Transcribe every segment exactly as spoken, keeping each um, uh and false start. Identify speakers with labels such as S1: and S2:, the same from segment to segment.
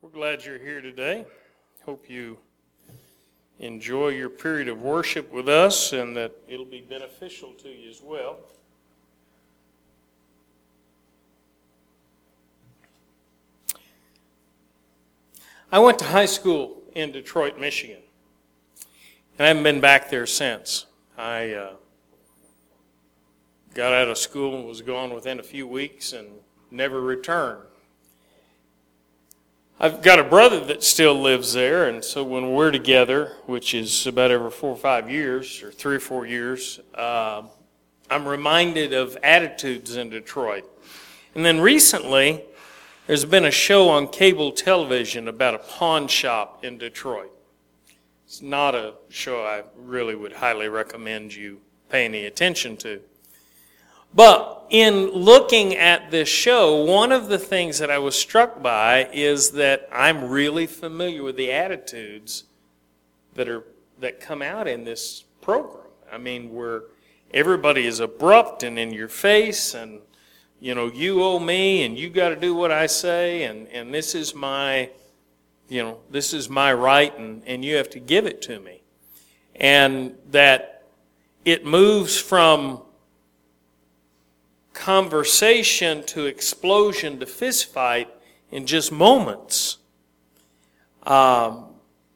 S1: We're glad you're here today. Hope you enjoy your period of worship with us and that it'll be beneficial to you as well. I went to high school in Detroit, Michigan, and I haven't been back there since. I uh, got out of school and was gone within a few weeks and never returned. I've got a brother that still lives there, and so when we're together, which is about every four or five years, or three or four years, uh, I'm reminded of attitudes in Detroit. And then recently, there's been a show on cable television about a pawn shop in Detroit. It's not a show I really would highly recommend you pay any attention to. But in looking at this show, one of the things that I was struck by is that I'm really familiar with the attitudes that are that come out in this program. I mean, where everybody is abrupt and in your face, and you know, you owe me, and you got to do what I say, and, and this is my, you know, this is my right, and, and you have to give it to me. And that it moves from conversation to explosion to fist fight in just moments. Um,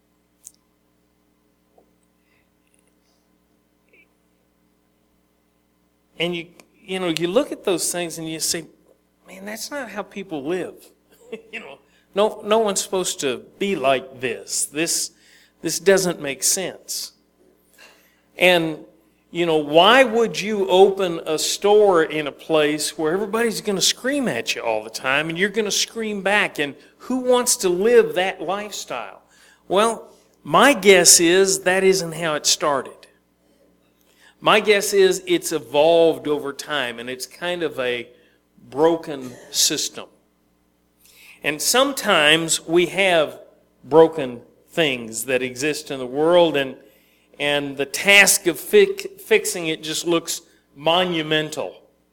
S1: and you you know you look at those things and you say, man, that's not how people live. you know, no no one's supposed to be like this. This this doesn't make sense. And you know, why would you open a store in a place where everybody's going to scream at you all the time and you're going to scream back? And who wants to live that lifestyle? Well, my guess is that isn't how it started. My guess is it's evolved over time, and it's kind of a broken system. And sometimes we have broken things that exist in the world, and And the task of fi- fixing it just looks monumental.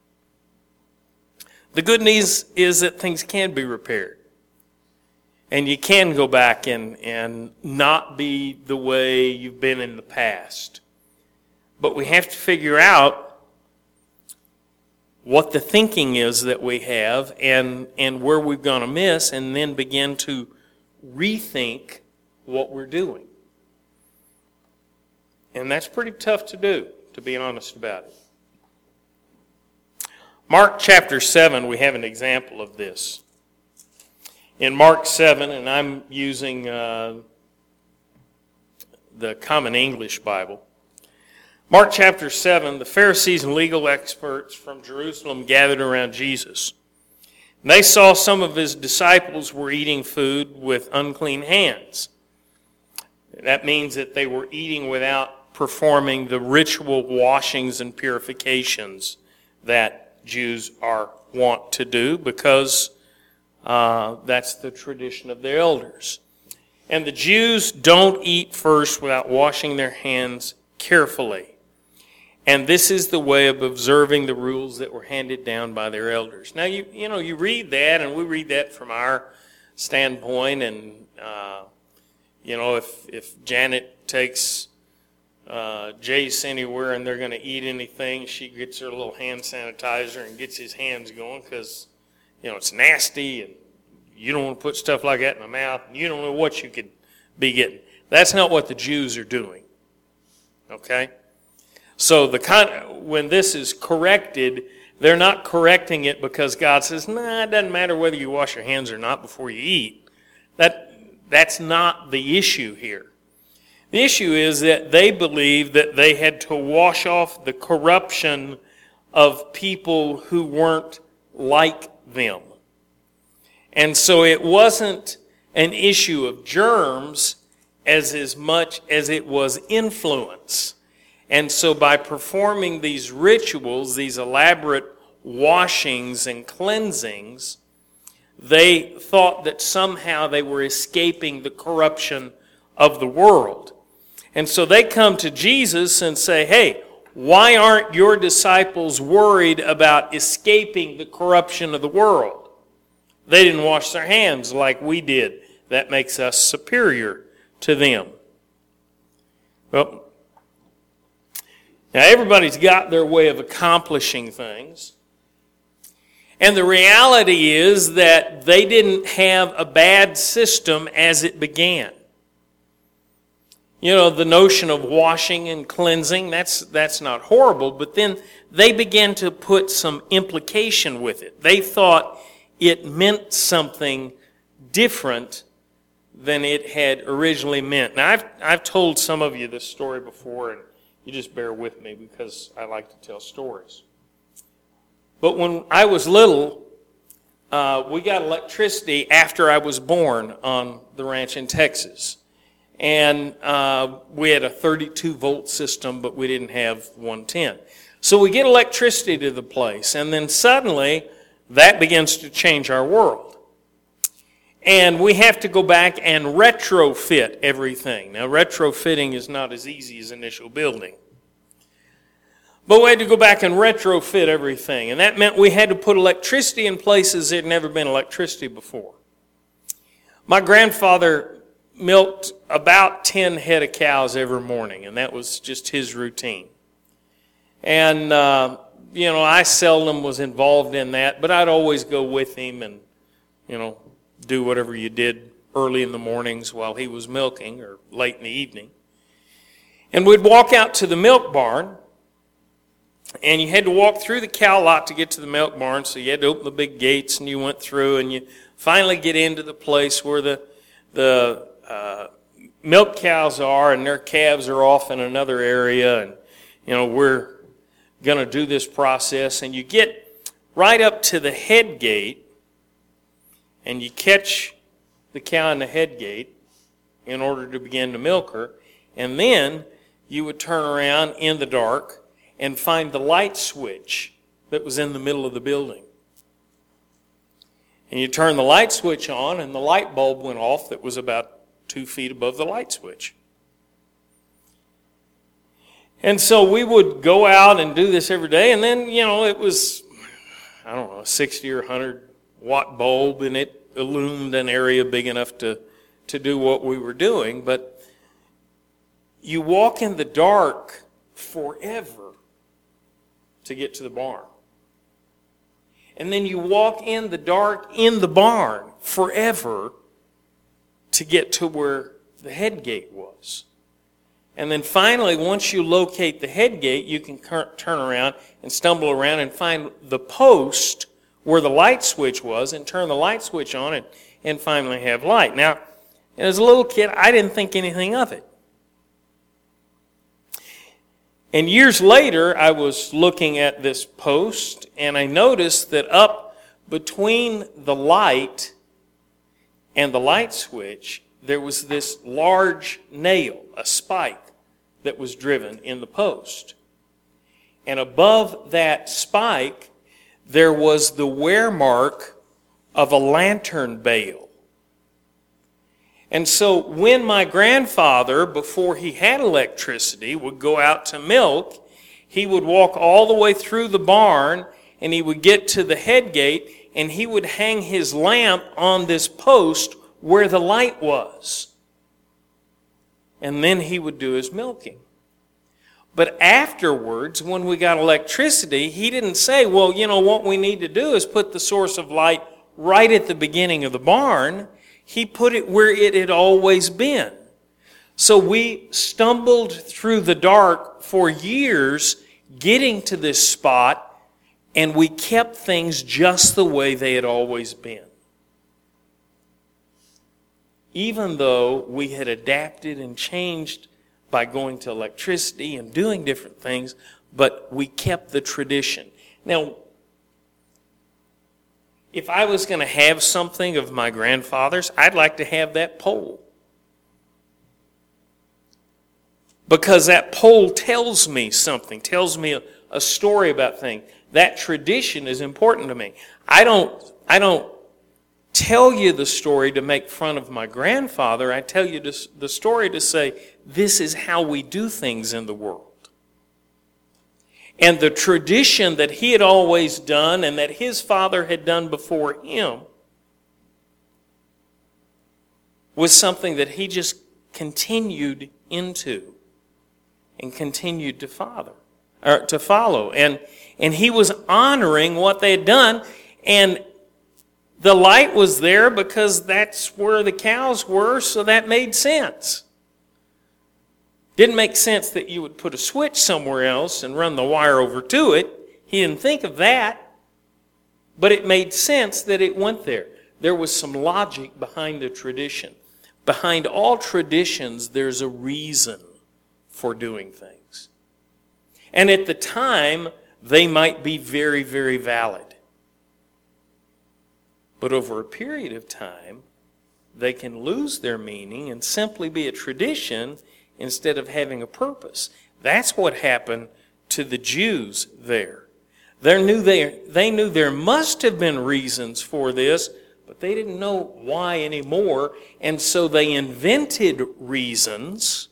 S1: The good news is that things can be repaired. And you can go back and, and not be the way you've been in the past. But we have to figure out what the thinking is that we have and, and where we're going to miss, and then begin to rethink what we're doing. And that's pretty tough to do, to be honest about it. Mark chapter seven, we have an example of this. In Mark seven, and I'm using uh, the Common English Bible. Mark chapter seven, the Pharisees and legal experts from Jerusalem gathered around Jesus. And they saw some of his disciples were eating food with unclean hands. That means that they were eating without performing the ritual washings and purifications that Jews are wont to do, because uh, that's the tradition of their elders. And the Jews don't eat first without washing their hands carefully. And this is the way of observing the rules that were handed down by their elders. Now, you you know, you read that, and we read that from our standpoint, and, uh, you know, if, if Janet takes Uh, Jace anywhere and they're going to eat anything, she gets her little hand sanitizer and gets his hands going, because, you know, it's nasty and you don't want to put stuff like that in the mouth, and you don't know what you could be getting. That's not what the Jews are doing. Okay? So the con- when this is corrected, they're not correcting it because God says, nah, it doesn't matter whether you wash your hands or not before you eat. That That's not the issue here. The issue is that they believed that they had to wash off the corruption of people who weren't like them. And so it wasn't an issue of germs as, as much as it was influence. And so by performing these rituals, these elaborate washings and cleansings, they thought that somehow they were escaping the corruption of the world. And so they come to Jesus and say, hey, why aren't your disciples worried about escaping the corruption of the world? They didn't wash their hands like we did. that makes us superior to them. Well, now everybody's got their way of accomplishing things. And the reality is that they didn't have a bad system as it began. You know, the notion of washing and cleansing, that's that's not horrible, but then they began to put some implication with it. They thought it meant something different than it had originally meant. Now, I've I've told some of you this story before, and you just bear with me because I like to tell stories. But when I was little, uh, we got electricity after I was born on the ranch in Texas. And uh, we had a thirty-two volt system, but we didn't have one ten. So we get electricity to the place, and then suddenly that begins to change our world. And we have to go back and retrofit everything. Now, retrofitting is not as easy as initial building. But we had to go back and retrofit everything. And that meant we had to put electricity in places there had never been electricity before. My grandfather milked about ten head of cows every morning, and that was just his routine. And, uh, you know, I seldom was involved in that, but I'd always go with him and, you know, do whatever you did early in the mornings while he was milking or late in the evening. And we'd walk out to the milk barn, and you had to walk through the cow lot to get to the milk barn, so you had to open the big gates, and you went through, and you finally get into the place where the the uh, milk cows are, and their calves are off in another area, and, you know, we're going to do this process, and you get right up to the head gate, and you catch the cow in the head gate in order to begin to milk her, and then you would turn around in the dark and find the light switch that was in the middle of the building. And you turn the light switch on, and the light bulb went off that was about two feet above the light switch. And so we would go out and do this every day, and then, you know, it was, I don't know, a sixty or one hundred watt bulb, and it illumined an area big enough to, to do what we were doing. But you walk in the dark forever to get to the barn. And then you walk in the dark in the barn forever to get to where the head gate was. And then finally, once you locate the head gate, you can turn around and stumble around and find the post where the light switch was and turn the light switch on and, and finally have light. Now, as a little kid, I didn't think anything of it. And years later, I was looking at this post, and I noticed that up between the light and the light switch, there was this large nail, a spike, that was driven in the post. And above that spike, there was the wear mark of a lantern bale. And so when my grandfather, before he had electricity, would go out to milk, he would walk all the way through the barn, and he would get to the head gate, and he would hang his lamp on this post where the light was. And then he would do his milking. But afterwards, when we got electricity, he didn't say, well, you know, what we need to do is put the source of light right at the beginning of the barn. He put it where it had always been. So we stumbled through the dark for years getting to this spot, and we kept things just the way they had always been. Even though we had adapted and changed by going to electricity and doing different things, but we kept the tradition. Now, if I was going to have something of my grandfather's, I'd like to have that pole. Because that pole tells me something, tells me a, a story about things. That tradition is important to me. I don't, I don't tell you the story to make fun of my grandfather. I tell you this, the story to say, this is how we do things in the world. And the tradition that he had always done and that his father had done before him was something that he just continued into and continued to follow, or to follow. And, and he was honoring what they had done. And the light was there because that's where the cows were, so that made sense. Didn't make sense that you would put a switch somewhere else and run the wire over to it. He didn't think of that. But it made sense that it went there. There was some logic behind the tradition. Behind all traditions, there's a reason for doing things. And at the time, they might be very, very valid. But over a period of time, they can lose their meaning and simply be a tradition instead of having a purpose. That's what happened to the Jews there. They knew, they, they knew there must have been reasons for this, but they didn't know why anymore, and so they invented reasons.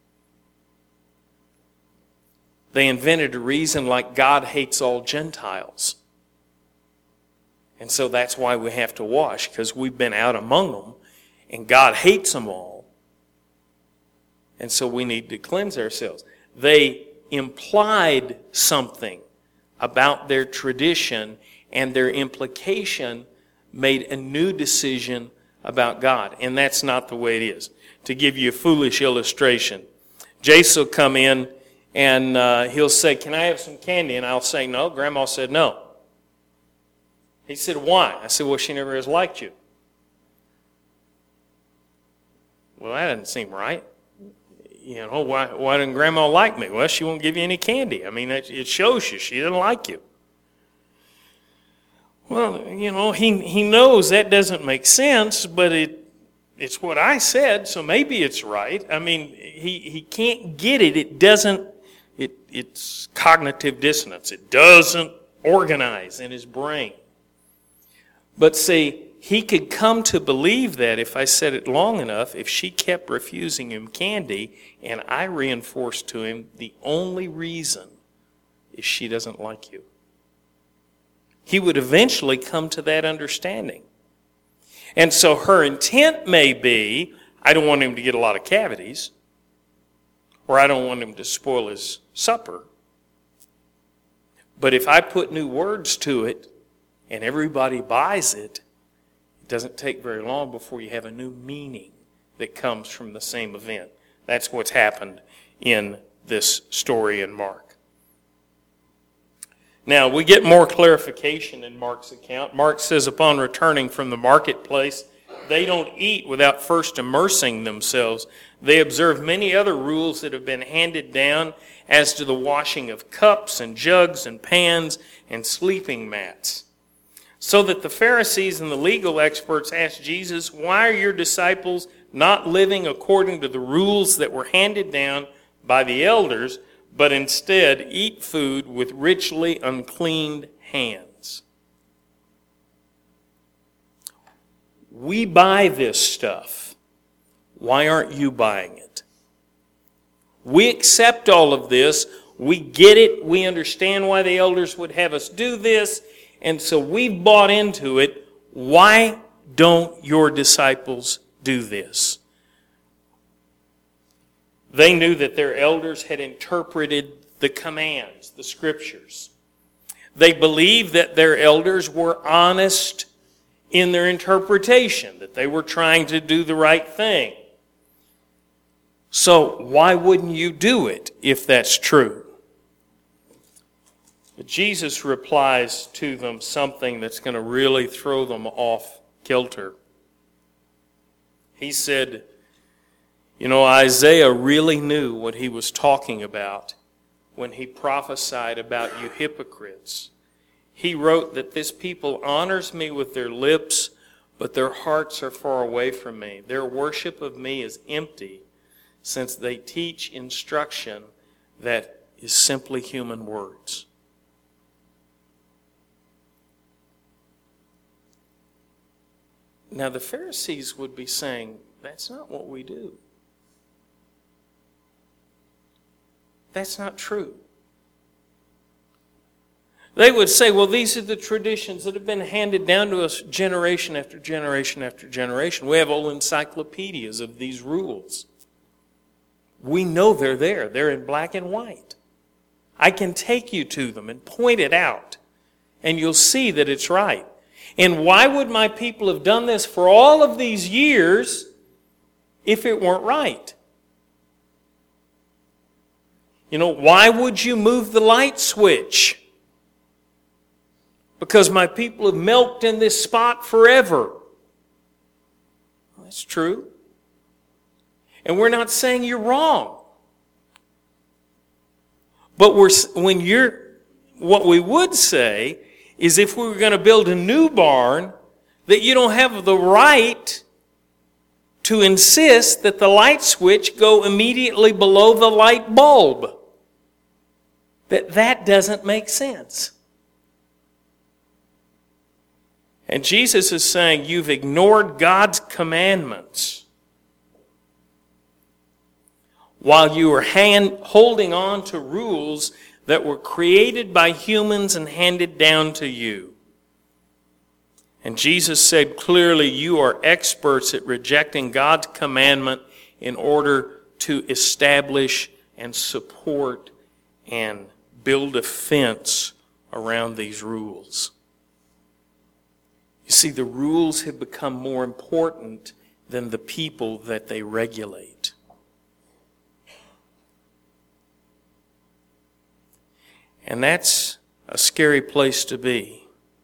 S1: They invented a reason like God hates all Gentiles. And so that's why we have to wash, because we've been out among them, and God hates them all. And so we need to cleanse ourselves. They implied something about their tradition, and their implication made a new decision about God. And that's not the way it is. To give you a foolish illustration, Jace will come in and uh, he'll say, "Can I have some candy?" And I'll say, "No." Grandma said, "No." He said, "Why?" I said, "Well, she never has liked you." Well, that doesn't seem right. You know, why, why didn't Grandma like me? Well, she won't give you any candy. I mean, it, it shows you she doesn't like you. Well, you know, he, he knows that doesn't make sense, but it it's what I said, so maybe it's right. I mean, he, he can't get it. It doesn't, it it's cognitive dissonance. It doesn't organize in his brain. But see, he could come to believe that if I said it long enough, if she kept refusing him candy, and I reinforced to him the only reason is she doesn't like you. He would eventually come to that understanding. And so her intent may be, I don't want him to get a lot of cavities, or I don't want him to spoil his supper. But if I put new words to it, and everybody buys it, it doesn't take very long before you have a new meaning that comes from the same event. That's what's happened in this story in Mark. Now, we get more clarification in Mark's account. Mark says, upon returning from the marketplace, they don't eat without first immersing themselves. They observe many other rules that have been handed down as to the washing of cups and jugs and pans and sleeping mats. So that the Pharisees and the legal experts asked Jesus, "Why are your disciples not living according to the rules that were handed down by the elders, but instead eat food with richly uncleaned hands?" We buy this stuff. Why aren't you buying it? We accept all of this. We get it. We understand why the elders would have us do this. And so we've bought into it. Why don't your disciples do this? They knew that their elders had interpreted the commands, the scriptures. They believed that their elders were honest in their interpretation, that they were trying to do the right thing. So why wouldn't you do it if that's true? But Jesus replies to them something that's going to really throw them off kilter. He said, you know, Isaiah really knew what he was talking about when he prophesied about you hypocrites. He wrote that this people honors me with their lips, but their hearts are far away from me. Their worship of me is empty, since they teach instruction that is simply human words. Now the Pharisees would be saying, that's not what we do. That's not true. They would say, well, these are the traditions that have been handed down to us generation after generation after generation. We have whole encyclopedias of these rules. We know they're there. They're in black and white. I can take you to them and point it out, and you'll see that it's right. And why would my people have done this for all of these years if it weren't right? You know, why would you move the light switch? Because my people have milked in this spot forever. That's true. And we're not saying you're wrong. But we're, when you're, what we would say is if we were going to build a new barn, that you don't have the right to insist that the light switch go immediately below the light bulb. That that doesn't make sense. And Jesus is saying, you've ignored God's commandments while you are hand, holding on to rules that were created by humans and handed down to you. And Jesus said clearly, you are experts at rejecting God's commandment in order to establish and support and build a fence around these rules. You see, the rules have become more important than the people that they regulate. And that's a scary place to be.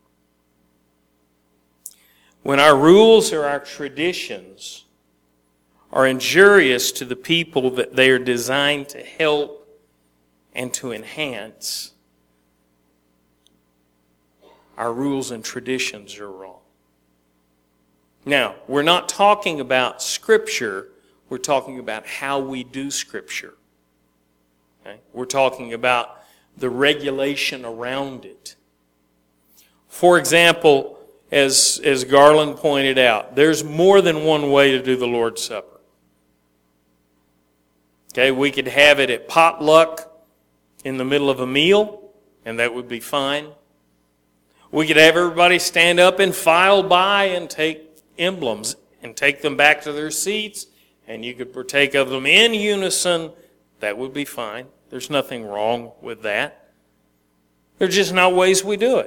S1: When our rules or our traditions are injurious to the people that they are designed to help and to enhance, our rules and traditions are wrong. Now, we're not talking about Scripture. We're talking about how we do Scripture. Okay? We're talking about the regulation around it. For example, as, as Garland pointed out, there's more than one way to do the Lord's Supper. Okay, we could have it at potluck in the middle of a meal, and that would be fine. We could have everybody stand up and file by and take emblems and take them back to their seats, and you could partake of them in unison. That would be fine. There's nothing wrong with that. There's just not ways we do it.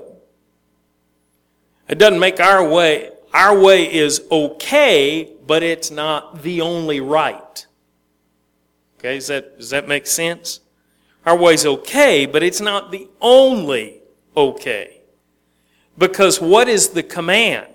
S1: It doesn't make our way. Our way is okay, but it's not the only right. Okay, does that, does that make sense? Our way's okay, but it's not the only okay. Because what is the command?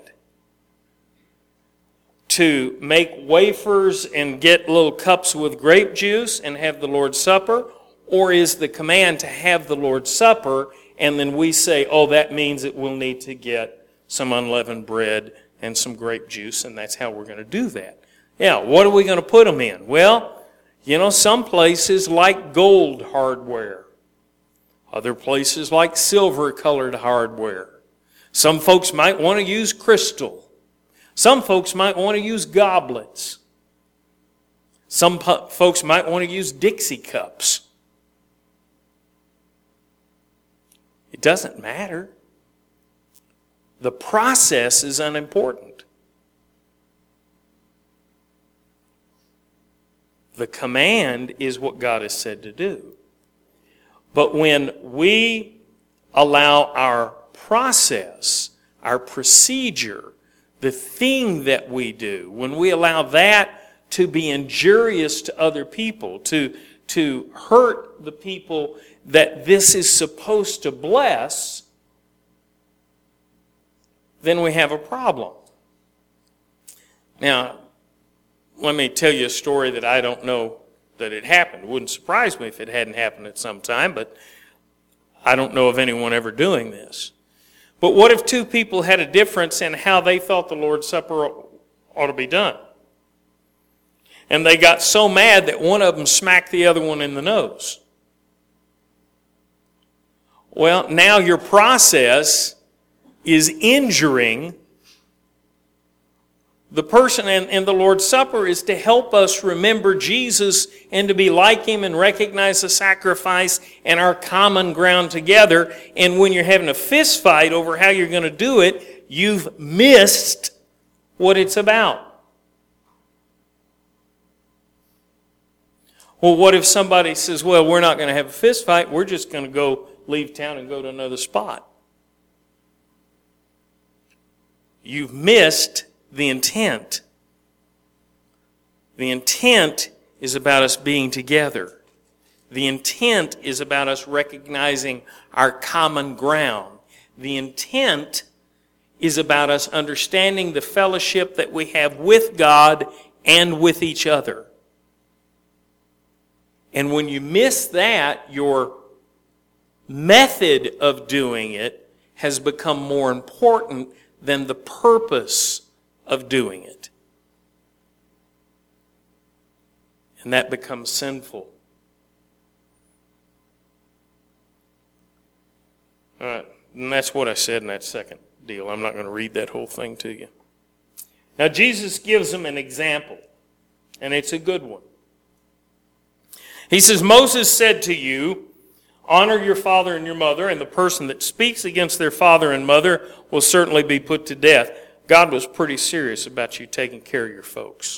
S1: To make wafers and get little cups with grape juice and have the Lord's Supper? Or is the command to have the Lord's Supper and then we say, oh, that means that we'll need to get some unleavened bread and some grape juice, and that's how we're going to do that. Yeah, what are we going to put them in? Well, you know, some places like gold hardware. Other places like silver-colored hardware. Some folks might want to use crystal. Some folks might want to use goblets. Some po- folks might want to use Dixie cups. It doesn't matter. The process is unimportant. The command is what God has said to do. But when we allow our process, our procedure, the thing that we do, when we allow that to be injurious to other people, to, to hurt the people that this is supposed to bless, then we have a problem. Now, let me tell you a story that I don't know that it happened. It wouldn't surprise me if it hadn't happened at some time, but I don't know of anyone ever doing this. But what if two people had a difference in how they thought the Lord's Supper ought to be done? And they got so mad that one of them smacked the other one in the nose. Well, now your process is injuring The person in, in the Lord's Supper is to help us remember Jesus and to be like Him and recognize the sacrifice and our common ground together. And when you're having a fist fight over how you're going to do it, you've missed what it's about. Well, what if somebody says, well, we're not going to have a fist fight, we're just going to go leave town and go to another spot? You've missed the intent. The intent is about us being together. The intent is about us recognizing our common ground. The intent is about us understanding the fellowship that we have with God and with each other. And when you miss that, your method of doing it has become more important than the purpose of doing it. And that becomes sinful. All right, and that's what I said in that second deal. I'm not going to read that whole thing to you. Now, Jesus gives them an example, and it's a good one. He says, Moses said to you, honor your father and your mother, and the person that speaks against their father and mother will certainly be put to death. God was pretty serious about you taking care of your folks.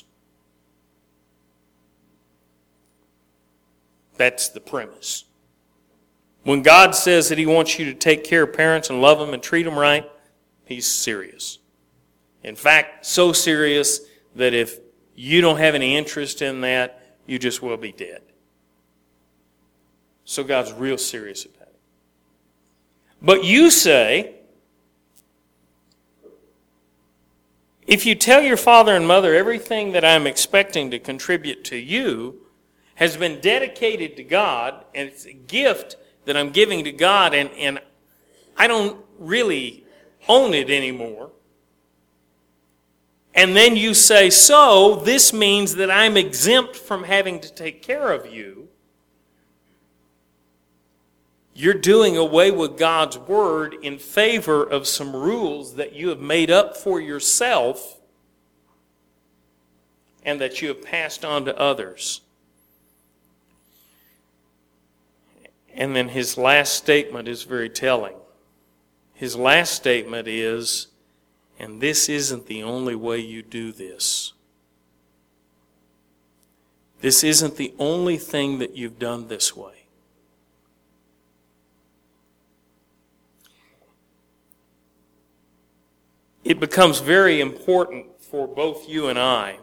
S1: That's the premise. When God says that He wants you to take care of parents and love them and treat them right, He's serious. In fact, so serious that if you don't have any interest in that, you just will be dead. So God's real serious about it. But you say, if you tell your father and mother everything that I'm expecting to contribute to you has been dedicated to God, and it's a gift that I'm giving to God, and, and I don't really own it anymore, and then you say, so this means that I'm exempt from having to take care of you, you're doing away with God's Word in favor of some rules that you have made up for yourself and that you have passed on to others. And then his last statement is very telling. His last statement is, and this isn't the only way you do this. This isn't the only thing that you've done this way. It becomes very important for both you and I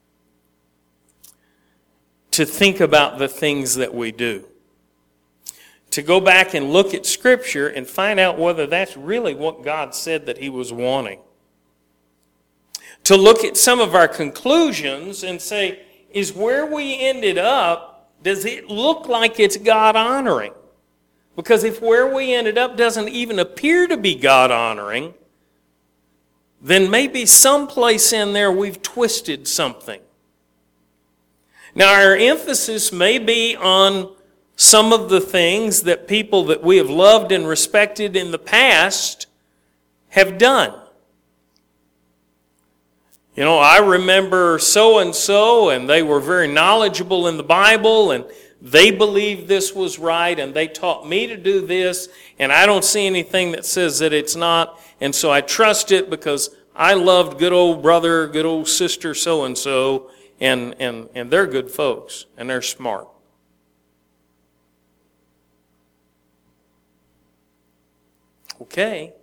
S1: to think about the things that we do. To go back and look at Scripture and find out whether that's really what God said that He was wanting. To look at some of our conclusions and say, is where we ended up, does it look like it's God-honoring? Because if where we ended up doesn't even appear to be God-honoring, then maybe someplace in there we've twisted something. Now, our emphasis may be on some of the things that people that we have loved and respected in the past have done. You know, I remember so-and-so, and they were very knowledgeable in the Bible, and they believed this was right, and they taught me to do this, and I don't see anything that says that it's not, and so I trust it because I loved good old brother, good old sister so-and-so, and, and, and they're good folks, and they're smart. Okay.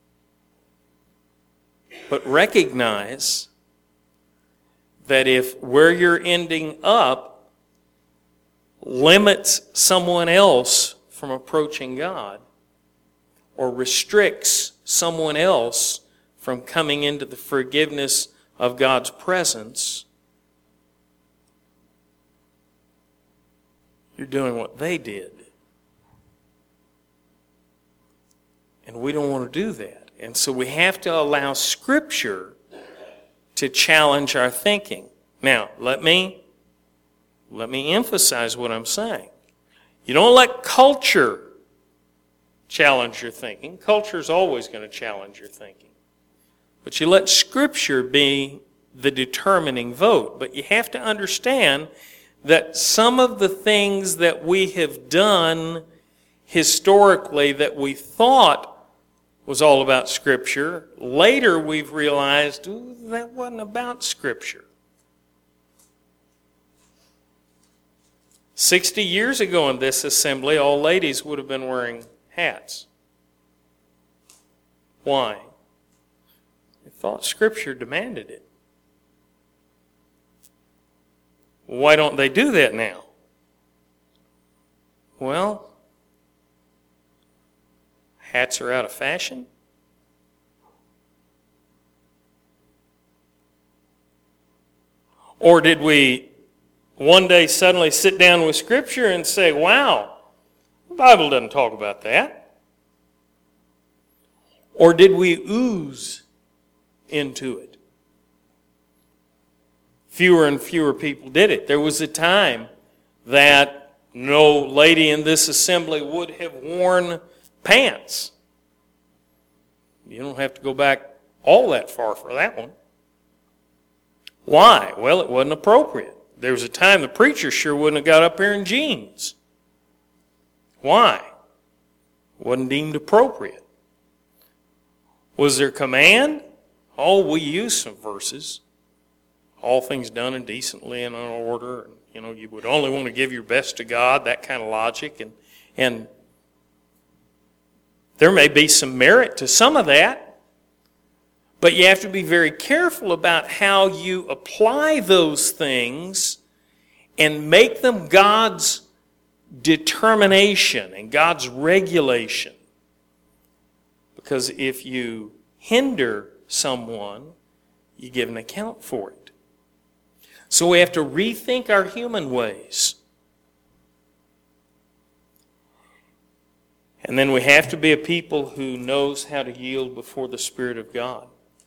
S1: But recognize that if where you're ending up limits someone else from approaching God or restricts someone else from coming into the forgiveness of God's presence, you're doing what they did. And we don't want to do that. And so we have to allow Scripture to challenge our thinking. Now, let me, let me emphasize what I'm saying. You don't let culture challenge your thinking. Culture is always going to challenge your thinking. But you let Scripture be the determining vote. But you have to understand that some of the things that we have done historically that we thought was all about Scripture, later we've realized, ooh, that wasn't about Scripture. Sixty years ago in this assembly, all ladies would have been wearing hats. Why? They thought Scripture demanded it. Why don't they do that now? Well, hats are out of fashion. Or did we one day suddenly sit down with Scripture and say, wow, the Bible doesn't talk about that? Or did we ooze into it? Fewer and fewer people did it. There was a time that no lady in this assembly would have worn pants. You don't have to go back all that far for that one. Why? Well, it wasn't appropriate. There was a time the preacher sure wouldn't have got up here in jeans. Why? It wasn't deemed appropriate. Was there command? Oh, we use some verses. All things done in decently and in order. And, you know, you would only want to give your best to God, that kind of logic. And, and there may be some merit to some of that. But you have to be very careful about how you apply those things and make them God's determination and God's regulation. Because if you hinder someone, you give an account for it. So we have to rethink our human ways. And then we have to be a people who knows how to yield before the Spirit of God.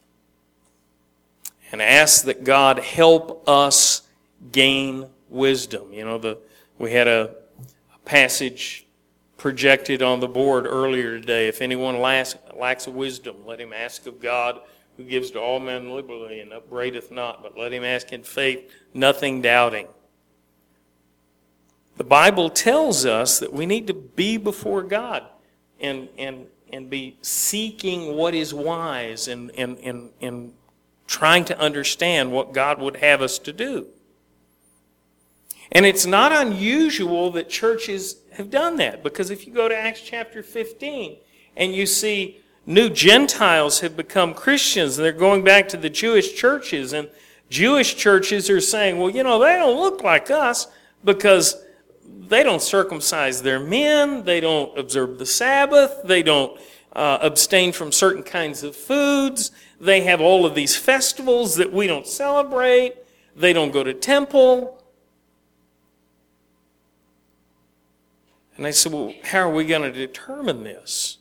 S1: And ask that God help us gain wisdom. You know, the we had a, a passage projected on the board earlier today. If anyone lacks, lacks wisdom, let him ask of God, who gives to all men liberally and upbraideth not, but let him ask in faith, nothing doubting. The Bible tells us that we need to be before God and and and be seeking what is wise and and and, and trying to understand what God would have us to do. And it's not unusual that churches have done that, because if you go to Acts chapter fifteen and you see new Gentiles have become Christians and they're going back to the Jewish churches, and Jewish churches are saying, well, you know, they don't look like us because they don't circumcise their men, they don't observe the Sabbath, they don't uh, abstain from certain kinds of foods, they have all of these festivals that we don't celebrate, they don't go to temple. And they said, well, how are we going to determine this?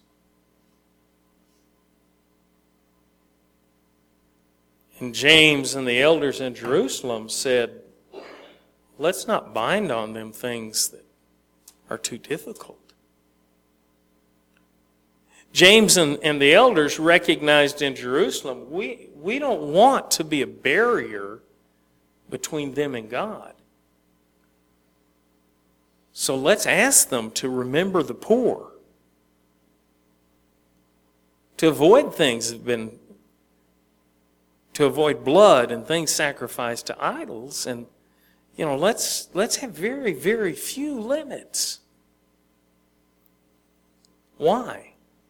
S1: And James and the elders in Jerusalem said, let's not bind on them things that are too difficult. James and, and the elders recognized in Jerusalem, we, we don't want to be a barrier between them and God. So let's ask them to remember the poor, to avoid things that have been, to avoid blood and things sacrificed to idols, and you know, let's let's have very, very few limits. Why?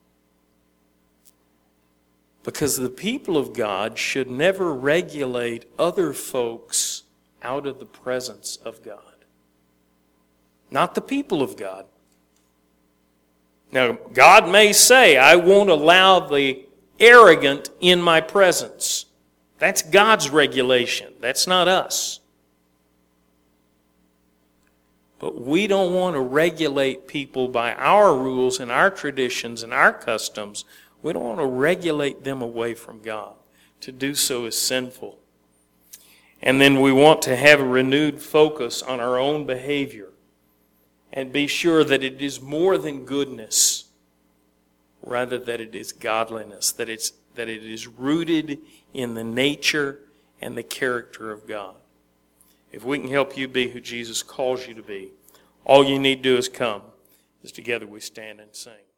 S1: Because the people of God should never regulate other folks out of the presence of God. Not the people of God. Now, God may say, I won't allow the arrogant in my presence. That's God's regulation. That's not us. But we don't want to regulate people by our rules and our traditions and our customs. We don't want to regulate them away from God. To do so is sinful. And then we want to have a renewed focus on our own behavior and be sure that it is more than goodness, rather that it is godliness, that it's that it is rooted in the nature and the character of God. If we can help you be who Jesus calls you to be, all you need to do is come, as together we stand and sing.